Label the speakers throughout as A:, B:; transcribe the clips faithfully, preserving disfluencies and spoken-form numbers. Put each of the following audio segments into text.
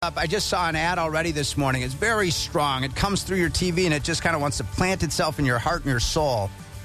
A: I just saw an ad already this morning. It's very strong. It comes through your T V, and it just kind of wants to plant itself in your heart and your soul.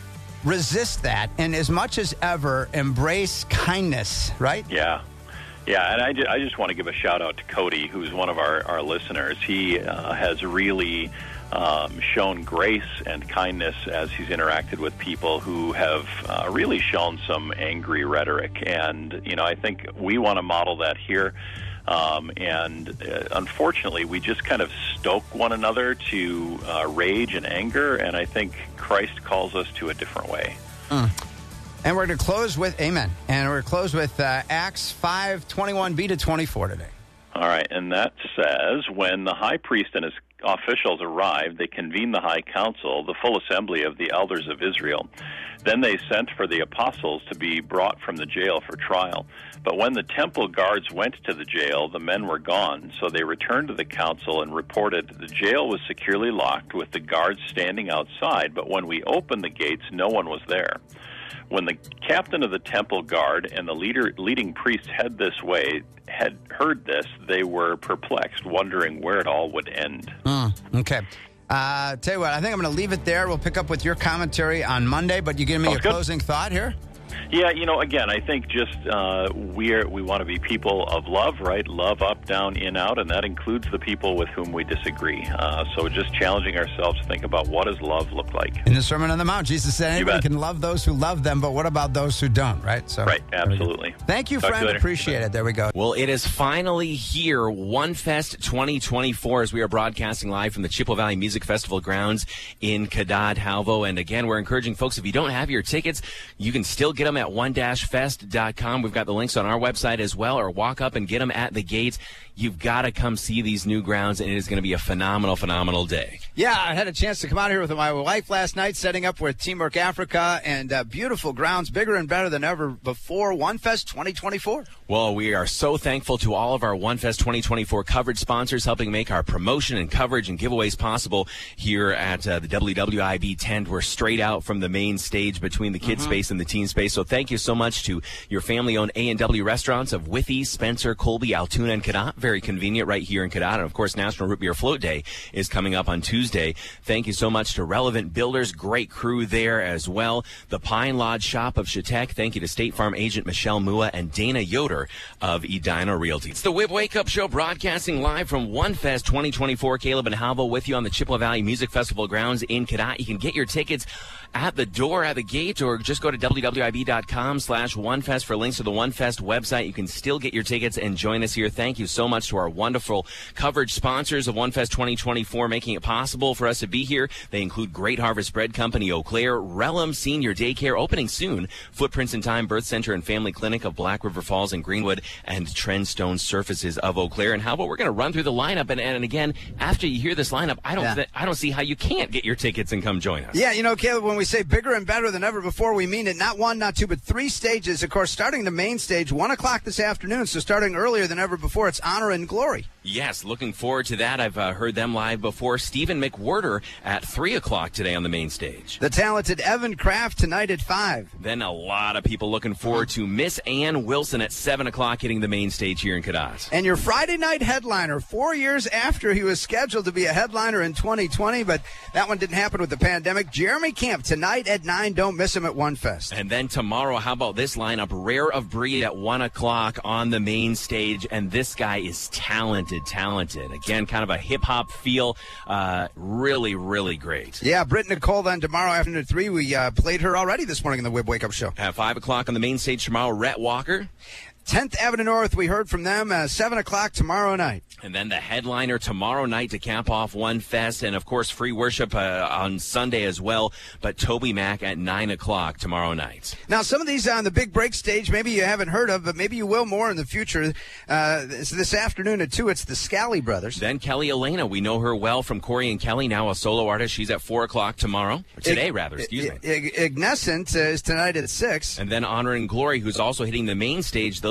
A: Resist that, and as much as ever, embrace kindness, right?
B: Yeah. Yeah, and I, ju- I just want to give a shout-out to Cody, who's one of our, our listeners. He uh, has really um, shown grace and kindness as he's interacted with people who have uh, really shown some angry rhetoric. And, you know, I think we want to model that here. Um, and uh, unfortunately, we just kind of stoke one another to uh, rage and anger, and I think Christ calls us to a different way.
A: Mm. And we're going to close with, amen, and we're going to close with uh, Acts five, twenty-one b to twenty-four today.
B: All right, and that says, when the high priest and his officials arrived, they convened the high council, the full assembly of the elders of Israel. Then they sent for the apostles to be brought from the jail for trial. But when the temple guards went to the jail, the men were gone. So they returned to the council and reported, the jail was securely locked with the guards standing outside, but when we opened the gates, no one was there. When the captain of the temple guard and the leader, leading priests had this way, had heard this, they were perplexed, wondering where it all would end.
A: Mm, okay. Uh, tell you what, I think I'm going to leave it there. We'll pick up with your commentary on Monday, but you give me
B: oh,
A: a
B: good.
A: closing thought here?
B: Yeah, you know, again, I think just uh, we're, we want to be people of love, right? Love up, down, in, out, and that includes the people with whom we disagree. Uh, so just challenging ourselves to think about what does love look like.
A: In the Sermon on the Mount, Jesus said anybody can love those who love them, but what about those who don't, right? So,
B: right, absolutely.
A: Thank you,
B: Talk
A: friend.
B: You
A: Appreciate it. There we go.
C: Well, it is finally here, OneFest twenty twenty-four, as we are broadcasting live from the Chippewa Valley Music Festival grounds in Cadott, Halvo. And again, we're encouraging folks, if you don't have your tickets, you can still get them at one dash fest dot com. We've got the links on our website as well, or walk up and get them at the gates. You've got to come see these new grounds, and it is going to be a phenomenal, phenomenal day.
A: Yeah, I had a chance to come out here with my wife last night, setting up with Teamwork Africa, and uh, beautiful grounds, bigger and better than ever before. OneFest twenty twenty-four.
C: Well, we are so thankful to all of our OneFest twenty twenty-four coverage sponsors, helping make our promotion and coverage and giveaways possible here at uh, the W W I B tent. We're straight out from the main stage between the kids' mm-hmm. space and the teen space. So thank you so much to your family-owned A and W restaurants of Withee, Spencer, Colby, Altoona, and Cadott. Very convenient right here in Cadott. And, of course, National Root Beer Float Day is coming up on Tuesday. Thank you so much to Relevant Builders. Great crew there as well. The Pine Lodge Shop of Chautauqua. Thank you to State Farm agent Michelle Mua and Dana Yoder of Edina Realty. It's the Whip Wake Up Show, broadcasting live from OneFest twenty twenty-four. Caleb and Halvo with you on the Chippewa Valley Music Festival grounds in Cadott. You can get your tickets at the door, at the gate, or just go to W W I B dot com slash OneFest for links to the OneFest website. You can still get your tickets and join us here. Thank you so much to our wonderful coverage sponsors of OneFest twenty twenty-four, making it possible for us to be here. They include Great Harvest Bread Company, Eau Claire, Relum Senior Daycare, opening soon, Footprints in Time Birth Center and Family Clinic of Black River Falls and Greenwood, and Trendstone Surfaces of Eau Claire. And how about we're going to run through the lineup, and, and again, after you hear this lineup, I don't
A: yeah.
C: th- I don't see how you can't get your tickets and come join us.
A: Yeah, you know, Caleb, when we say bigger and better than ever before, we mean it. Not one, not two, but three stages. Of course, starting the main stage, one o'clock this afternoon, so starting earlier than ever before. It's Honor and Glory.
C: Yes, looking forward to that. I've uh, heard them live before. Stephen McWhirter at three o'clock today on the main stage.
A: The talented Evan Kraft tonight at five.
C: Then a lot of people looking forward to Miss Ann Wilson at seven o'clock hitting the main stage here in Cadott.
A: And your Friday night headliner, four years after he was scheduled to be a headliner in twenty twenty, but that one didn't happen with the pandemic. Jeremy Camp tonight at nine. Don't miss him at OneFest.
C: And then tomorrow, how about this lineup? Rare of Breed at one o'clock on the main stage. And this guy is talented, talented. Again, kind of a hip-hop feel. Uh, really, really great.
A: Yeah, Britt Nicole then tomorrow afternoon at three. We uh, played her already this morning in the Wib Wake Up Show.
C: At five o'clock on the main stage tomorrow, Rhett Walker.
A: tenth Avenue North, we heard from them, uh, seven o'clock tomorrow night.
C: And then the headliner tomorrow night to cap off OneFest. And, of course, free worship uh, on Sunday as well. But Toby Mac at nine o'clock tomorrow night.
A: Now, some of these on the big break stage, maybe you haven't heard of, but maybe you will more in the future. Uh, this, this afternoon at two, it's the Scally Brothers.
C: Then Kelly Elena. We know her well from Corey and Kelly, now a solo artist. She's at four o'clock tomorrow. Or today, Ig- rather. Excuse
A: I-
C: me.
A: I- Ignescent is tonight at six.
C: And then Honor and Glory, who's also hitting the main stage. They'll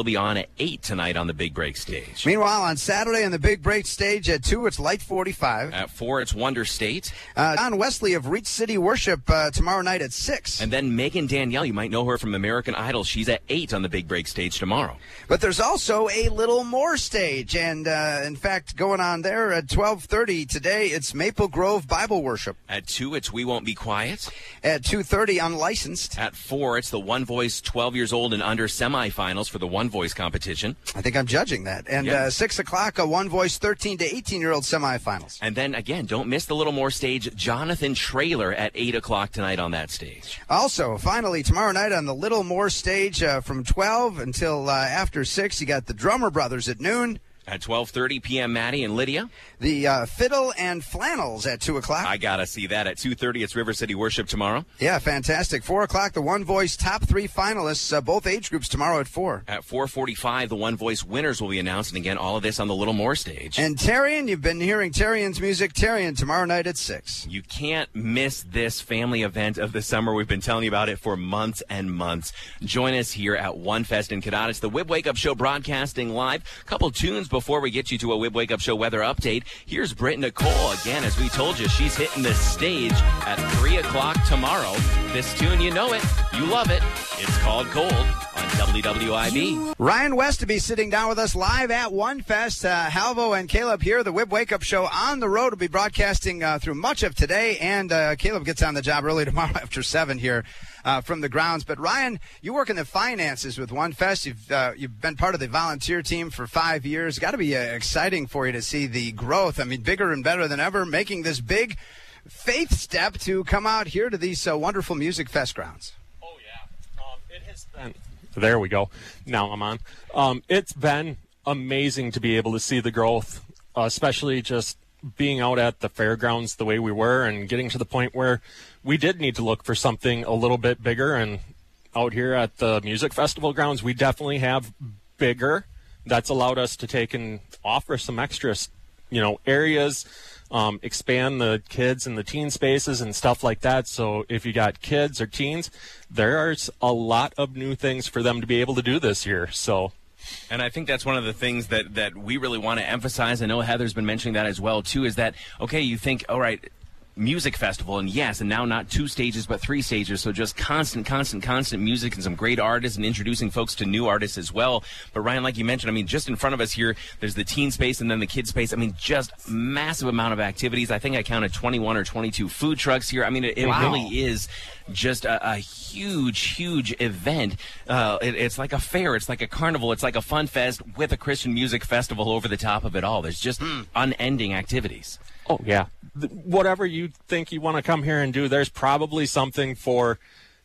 C: be on at eight tonight on the Big Break stage.
A: Meanwhile, on Saturday on the Big Break stage at two, it's Light forty-five.
C: At four, it's Wonder State.
A: Uh, Don Wesley of Reach City Worship uh, tomorrow night at six.
C: And then Megan Danielle, you might know her from American Idol. She's at eight on the Big Break stage tomorrow.
A: But there's also a Little More stage. And, uh, in fact, going on there at twelve thirty today, it's Maple Grove Bible Worship.
C: At two, it's We Won't Be Quiet.
A: At two thirty, Unlicensed.
C: At four, it's the One Voice twelve years old and under semifinals for the One Voice competition.
A: I think I'm judging that. And
C: Yeah.
A: uh, six o'clock, a One Voice thirteen to eighteen-year-old semifinals.
C: And then, again, don't miss the Little More stage. Jonathan Trailer at eight o'clock tonight on that stage.
A: Also, finally, tomorrow night on the Little More stage uh, from twelve until uh, after six, you got the Drummer Brothers at noon.
C: At twelve thirty p.m., Maddie and Lydia.
A: The uh, Fiddle and Flannels at two o'clock.
C: I got to see that. At two thirty, it's River City Worship tomorrow.
A: Yeah, fantastic. four o'clock, the One Voice top three finalists, uh, both age groups tomorrow at four.
C: At four forty-five, the One Voice winners will be announced. And again, all of this on the Little More stage.
A: And Terrian, you've been hearing Terrian's music. Terrian tomorrow night at six.
C: You can't miss this family event of the summer. We've been telling you about it for months and months. Join us here at One Fest in Cadott. It's the Wib Wake Up Show broadcasting live. A couple tunes before we get you to a Wib Wake Up Show weather update. Here's Britt Nicole. Again, as we told you, she's hitting the stage at three o'clock tomorrow. This tune, you know it. You love it. It's called Cold on W W I B.
A: Ryan West to be sitting down with us live at One Fest. Uh, Halvo and Caleb here. The Wib Wake Up Show on the road will be broadcasting uh, through much of today. And uh, Caleb gets on the job early tomorrow after seven here. Uh, from the grounds. But, Ryan, you work in the finances with One Fest. You've, uh, you've been part of the volunteer team for five years. Got to be uh, exciting for you to see the growth. I mean, bigger and better than ever, making this big faith step to come out here to these uh, wonderful Music Fest grounds.
D: Oh, yeah. Um, it has been. There we go. Now I'm on. Um, it's been amazing to be able to see the growth, uh, especially just being out at the fairgrounds the way we were and getting to the point where we did need to look for something a little bit bigger. And out here at the music festival grounds, we definitely have bigger. That's allowed us to take and offer some extra, you know, areas, um, expand the kids and the teen spaces and stuff like that. So if you got kids or teens, there's a lot of new things for them to be able to do this year. So.
C: And I think that's one of the things that, that we really want to emphasize. I know Heather's been mentioning that as well, too, is that, okay, you think, all right, music festival, and yes, and now not two stages but three stages, so just constant constant constant music and some great artists and introducing folks to new artists as well. But Ryan, like you mentioned, I mean, just in front of us here, there's the teen space and then the kid space. I mean, just massive amount of activities. I think I counted twenty-one or twenty-two food trucks here. I mean, it, it
A: Wow.
C: really is just a, a huge huge event. Uh, it, it's like a fair, it's like a carnival, it's like a fun fest with a Christian music festival over the top of it all. There's just mm. unending activities.
D: Oh, yeah. Whatever you think you want to come here and do, there's probably something for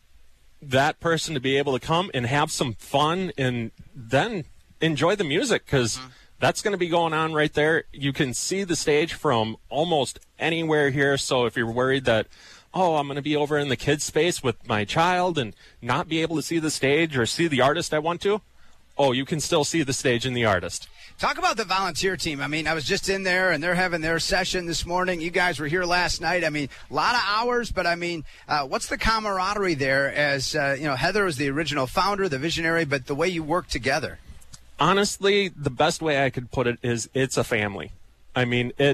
D: that person to be able to come and have some fun and then enjoy the music, because mm-hmm. that's going to be going on right there. You can see the stage from almost anywhere here. So if you're worried that, oh, I'm going to be over in the kids' space with my child and not be able to see the stage or see the artist I want to, oh, you can still see the stage and the artist.
A: Talk about the volunteer team. I mean, I was just in there, and they're having their session this morning. You guys were here last night. I mean, a lot of hours, but, I mean, uh, what's the camaraderie there as, uh, you know, Heather was the original founder, the visionary, but the way you work together?
D: Honestly, the best way I could put it is it's a family. I mean, it.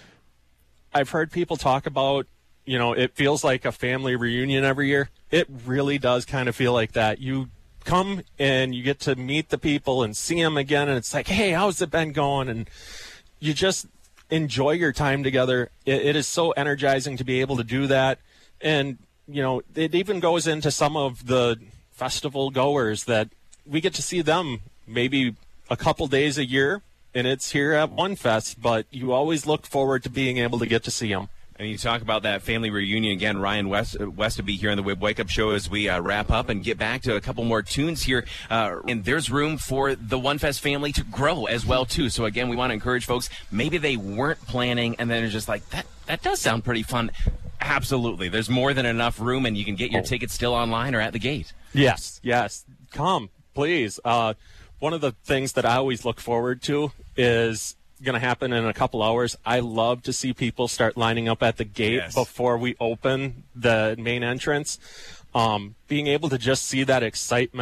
D: I've heard people talk about, you know, it feels like a family reunion every year. It really does kind of feel like that. You come and you get to meet the people and see them again, and it's like, hey, how's it been going? And you just enjoy your time together. It, it is so energizing to be able to do that. And, you know, it even goes into some of the festival goers that we get to see them maybe a couple days a year, and it's here at One Fest, but you always look forward to being able to get to see them.
C: And you talk about that family reunion again. Ryan West, West to be here on the Wib Wake Up Show as we uh, wrap up and get back to a couple more tunes here. Uh, and there's room for the One Fest family to grow as well, too. So, again, we want to encourage folks. Maybe they weren't planning, and then they're just like, that, that does sound pretty fun. Absolutely. There's more than enough room, and you can get your oh. tickets still online or at the gate.
D: Yes, yes. Come, please. Uh, one of the things that I always look forward to is going to happen in a couple hours. I love to see people start lining up at the gate yes. before we open the main entrance. Um, being able to just see that excitement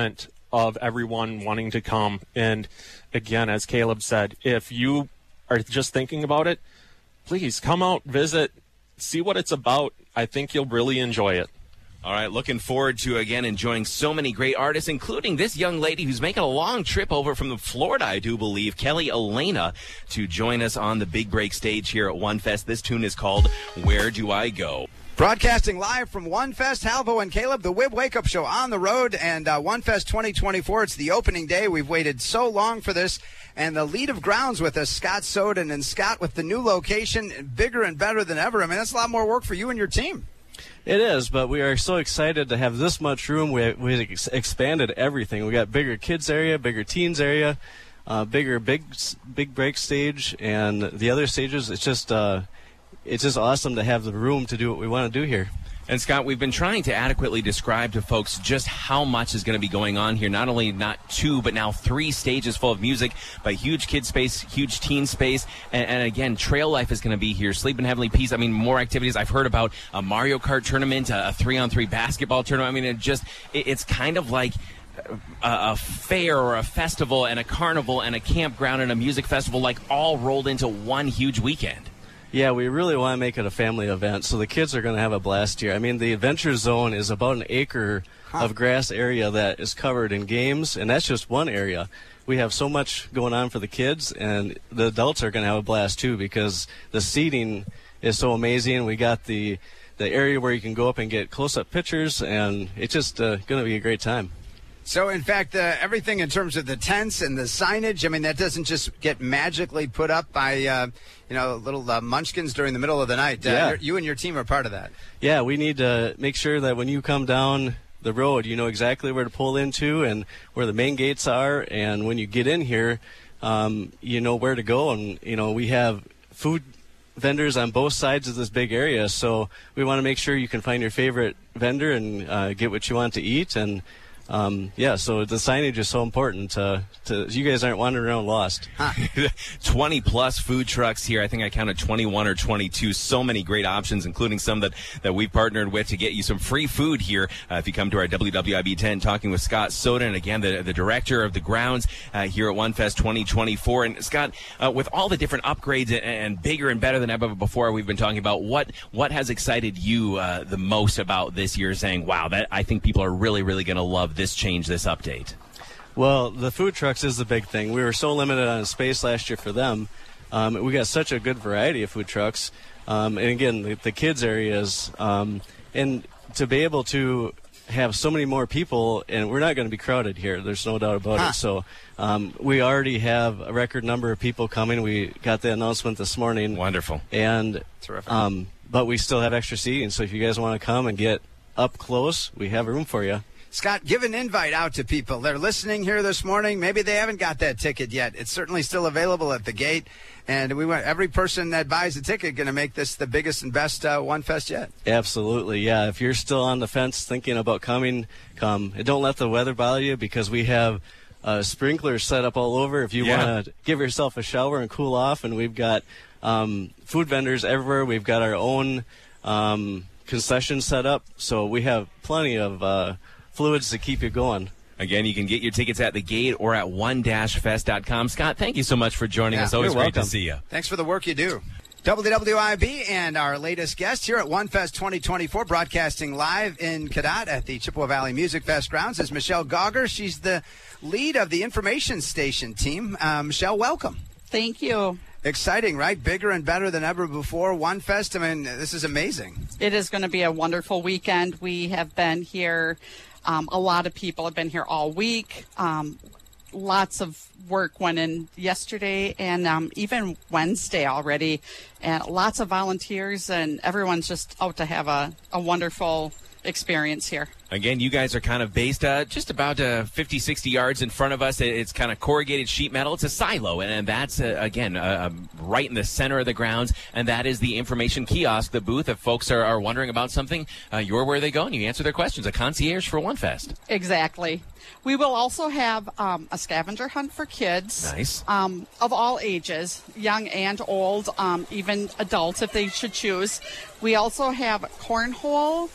D: of everyone wanting to come. And again, as Caleb said, if you are just thinking about it, please come out, visit, see what it's about. I think you'll really enjoy it.
C: All right, looking forward to, again, enjoying so many great artists, including this young lady who's making a long trip over from the Florida, I do believe, Kelly Elena, to join us on the Big Break stage here at OneFest. This tune is called Where Do I Go?
A: Broadcasting live from OneFest, Halvo and Caleb, the Wib Wake Up Show on the road, and uh, OneFest twenty twenty-four. It's the opening day. We've waited so long for this, and the lead of grounds with us, Scott Soden. And Scott, with the new location, bigger and better than ever. I mean, that's a lot more work for you and your team.
E: It is, but we are so excited to have this much room. We we ex- expanded everything. We got bigger kids area, bigger teens area, uh, bigger big big break stage, and the other stages. It's just uh, it's just awesome to have the room to do what we want to do here.
C: And Scott, we've been trying to adequately describe to folks just how much is going to be going on here. Not only not two, but now three stages full of music, but huge kid space, huge teen space. And, and again, Trail Life is going to be here. Sleep in Heavenly Peace. I mean, more activities. I've heard about a Mario Kart tournament, a three-on-three basketball tournament. I mean, it just, it, it's kind of like a, a fair or a festival and a carnival and a campground and a music festival, like all rolled into one huge weekend.
E: Yeah, we really want to make it a family event, so the kids are going to have a blast here. I mean, the Adventure Zone is about an acre huh. of grass area that is covered in games, and that's just one area. We have so much going on for the kids, and the adults are going to have a blast too, because the seating is so amazing. We got the the area where you can go up and get close-up pictures, and it's just uh, going to be a great time.
A: So, in fact, uh, everything in terms of the tents and the signage, I mean, that doesn't just get magically put up by, uh, you know, little uh, munchkins during the middle of the night. Uh,
E: yeah.
A: You and your team are part of that.
E: Yeah, we need to make sure that when you come down the road, you know exactly where to pull into and where the main gates are. And when you get in here, um, you know where to go. And, you know, we have food vendors on both sides of this big area. So we want to make sure you can find your favorite vendor and uh, get what you want to eat. And Um, yeah, so the signage is so important. Uh, to you guys aren't wandering around lost.
A: Huh.
C: twenty plus food trucks here. I think I counted twenty-one or twenty-two. So many great options, including some that, that we've partnered with to get you some free food here. Uh, if you come to our W W I B ten, talking with Scott Soden, again, the, the director of the grounds uh, here at OneFest twenty twenty-four. And Scott, uh, with all the different upgrades and, and bigger and better than ever before we've been talking about, what what has excited you uh, the most about this year, saying, wow, that I think people are really, really going to love this change, this update?
E: Well, the food trucks is the big thing. We were so limited on space last year for them. Um, we got such a good variety of food trucks. Um, and again, the, the kids areas. Um, and to be able to have so many more people, and we're not going to be crowded here. There's no doubt about huh. it. So um, we already have a record number of people coming. We got the announcement this morning.
C: Wonderful.
E: And
A: terrific.
E: Um, but we still have extra seating. So if you guys want to come and get up close, we have room for you.
A: Scott, give an invite out to people. They're listening here this morning. Maybe they haven't got that ticket yet. It's certainly still available at the gate. And we want every person that buys a ticket going to make this the biggest and best uh, OneFest yet.
E: Absolutely, yeah. If you're still on the fence thinking about coming, come. And don't let the weather bother you, because we have uh, sprinklers set up all over if you
C: yeah.
E: want to give yourself a shower and cool off. And we've got um, food vendors everywhere. We've got our own um, concession set up. So we have plenty of uh, fluids to keep you going.
C: Again, you can get your tickets at the gate or at one dash fest dot com. Scott, thank you so much for joining
A: yeah,
C: us. Always great
E: welcome.
C: to see you.
A: Thanks for the work you do. W W I B and our latest guest here at OneFest twenty twenty-four, broadcasting live in Cadott at the Chippewa Valley Music Fest grounds, is Michelle Gauger. She's the lead of the information station team. Uh, Michelle, welcome.
F: Thank you.
A: Exciting, right? Bigger and better than ever before. OneFest, I mean, this is amazing.
F: It is going to be a wonderful weekend. We have been here. Um, a lot of people have been here all week. Um, lots of work went in yesterday and um, even Wednesday already. And lots of volunteers, and everyone's just out to have a, a wonderful experience here.
C: Again, you guys are kind of based uh, just about uh, fifty, sixty yards in front of us. It's kind of corrugated sheet metal. It's a silo, and that's, uh, again, uh, right in the center of the grounds, and that is the information kiosk, the booth. If folks are, are wondering about something, uh, you're where they go, and you answer their questions. A concierge for OneFest.
F: Exactly. We will also have um, a scavenger hunt for kids.
C: Nice.
F: Um, of all ages, young and old, um, even adults if they should choose. We also have cornhole.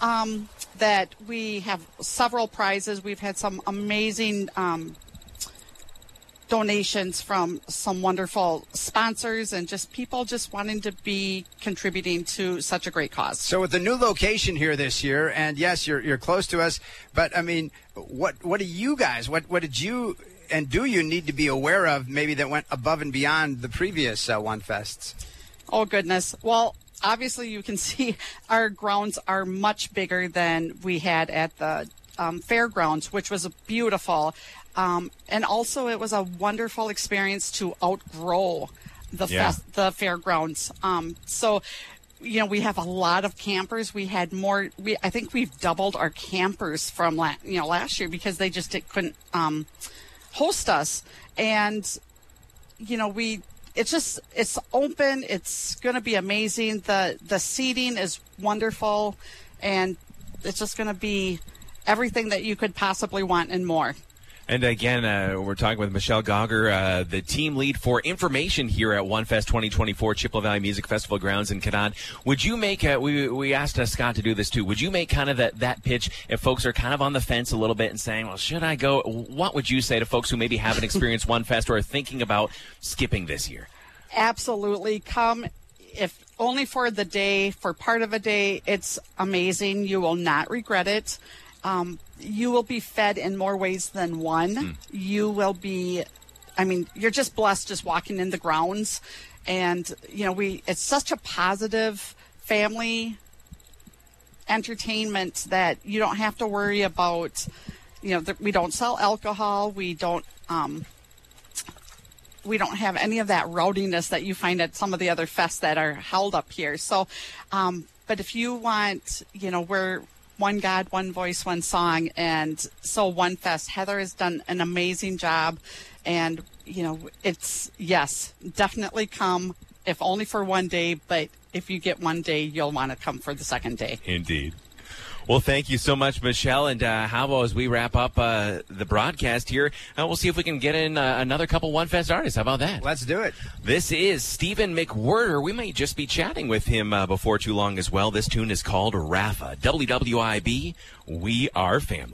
F: um, that we have several prizes. We've had some amazing um, donations from some wonderful sponsors and just people just wanting to be contributing to such a great cause.
A: So with the new location here this year, and yes, you're you're close to us, but I mean, what what do you guys, what what did you and do you need to be aware of maybe that went above and beyond the previous uh, One Fests?
F: Oh, goodness. Well, obviously you can see our grounds are much bigger than we had at the um, fairgrounds, which was beautiful. Um, and also it was a wonderful experience to outgrow the
C: Yeah.
F: fest, the fairgrounds. Um, so, you know, we have a lot of campers. We had more, we, I think we've doubled our campers from la- you know, last year because they just did, couldn't um, host us. And, you know, we, it's just, it's open. It's going to be amazing. The, the seating is wonderful, and it's just going to be everything that you could possibly want and more.
C: And again, uh, we're talking with Michelle Gauger, uh, the team lead for information here at OneFest twenty twenty-four, Chippewa Valley Music Festival grounds in Canaan. Would you make, a, we we asked uh, Scott to do this too, would you make kind of that, that pitch if folks are kind of on the fence a little bit and saying, well, should I go? What would you say to folks who maybe haven't experienced OneFest or are thinking about skipping this year?
F: Absolutely. Come, if only for the day, for part of a day. It's amazing. You will not regret it. Um, you will be fed in more ways than one. Mm. You will be, I mean, you're just blessed just walking in the grounds. And, you know, we, it's such a positive family entertainment that you don't have to worry about, you know, the, we don't sell alcohol. We don't, um, we don't have any of that rowdiness that you find at some of the other fests that are held up here. So, um, but if you want, you know, we're one God, one voice, one song. And so One Fest, Heather has done an amazing job. And, you know, it's, yes, definitely come, if only for one day. But if you get one day, you'll want to come for the second day.
C: Indeed. Well, thank you so much, Michelle. And uh, how about as we wrap up uh, the broadcast here, uh, we'll see if we can get in uh, another couple One Fest artists. How about that?
A: Let's do it.
C: This is Stephen McWhirter. We may just be chatting with him uh, before too long as well. This tune is called Rafa. W W I B, we are family.